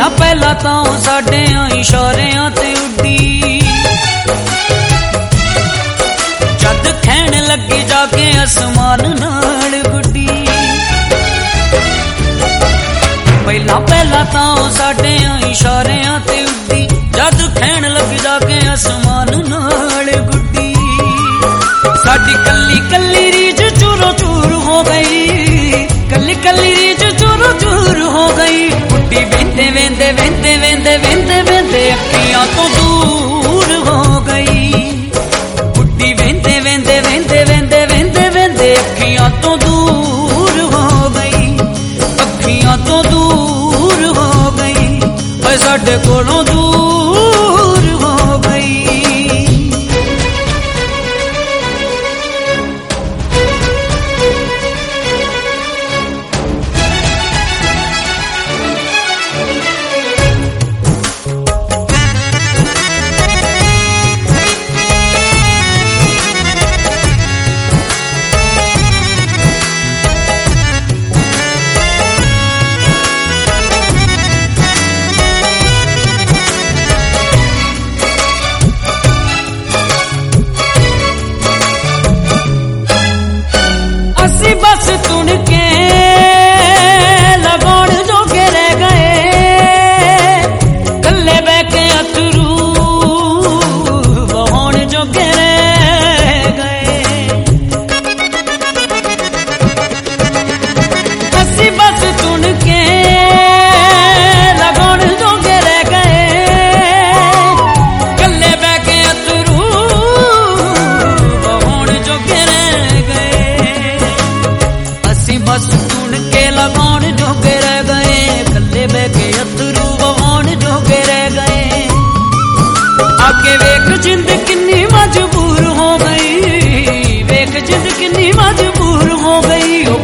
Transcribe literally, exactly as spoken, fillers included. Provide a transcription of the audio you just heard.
ਪਹਿਲਾਂ ਪਹਿਲਾਂ ਤਾਂ ਸਾਡਿਆਂ ਇਸ਼ਾਰਿਆਂ ਤੇ ਉੱਡੀ, ਜਦ ਖਹਿਣ ਲੱਗੀ ਜਾ ਕੇ ਅਸਮਾਨ ਨਾਲ ਗੁੱਡੀ। ਪਹਿਲਾਂ ਪਹਿਲਾਂ ਤਾਂ ਸਾਡਿਆਂ ਇਸ਼ਾਰਿਆਂ ਤੇ ਉੱਡੀ, ਜਦ ਖਹਿਣ ਲੱਗੀ ਜਾ ਕੇ ਅਸਮਾਨ ਨਾਲ ਗੁੱਡੀ। ਸਾਡੀ ਕੱਲੀ ਕੱਲੀ ਰੀਝ ਚੂਰੋ ਚੂਰ ਹੋ ਗਈ, ਕੱਲੀ ਕੱਲੀ ਰੀਝ ਚੂਰੋ ਚੂਰ ਹੋ ਗਈ। ਗੁੱਡੀ ਵੇਂਦੇ ਵੇਂਦੇ ਵੇਂਦੇ ਵੇਂਦੇ ਵੇਂਦੇ ਵੇਂਦੇ ਅੱਖੀਆਂ ਤੋਂ ਦੂਰ ਹੋ ਗਈ। ਗੁੱਡੀ ਵੇਂਦੇ ਵੇਂਦੇ ਵੇਂਦੇ ਵੇਂਦੇ ਵੇਂਦੇ ਵੇਂਦੇ ਅੱਖੀਆਂ ਤੋਂ ਦੂਰ ਹੋ ਗਈ, ਅੱਖੀਆਂ ਤੋਂ ਦੂਰ ਹੋ ਗਈ, ਓਏ ਸਾਡੇ ਕੋਲੋਂ ਦੂਰ ਹੋ ਗਈ। ਅਸੀਂ ਬਸ ਤੁਣ ਕੇ ਲਗਾਉਣ ਜੋਗੇ ਰਹਿ ਗਏ, ਕੱਲੇ ਬਹਿ ਕੇ ਅਥਰੂ ਵਹਾਉਣ ਜੋਗੇ ਰਹਿ ਗਏ। ਅਸੀਂ ਬਸ ਤੁਣ ਕੇ ਲਗਾਉਣ ਜੋਗੇ ਰਹਿ ਗਏ, ਕੱਲੇ ਬਹਿ ਕੇ ਅਥਰੂ ਵਹਾਉਣ ਜੋਗੇ ਰਹਿ ਗਏ। ਅਸੀਂ ਬਸ ਤੁਣ ਕੇ ਲਗਾਉਣ ਜੋਗੇ ਰਹਿ ਗਏ, ਕੱਲੇ ਬਹਿ ਕੇ ਅਥਰੂ ਵਹਾਉਣ ਜੋਗੇ ਰਹਿ ਗਏ। ਅੱਗੇ ਵੇਖ ਜਿੰਦ ਕਿੰਨੀ ਮਜਬੂਰ ਹੋ ਗਈ, ਵੇਖ ਜਿੰਦ ਕਿੰਨੀ ਮਜਬੂਰ ਹੋ ਗਈ।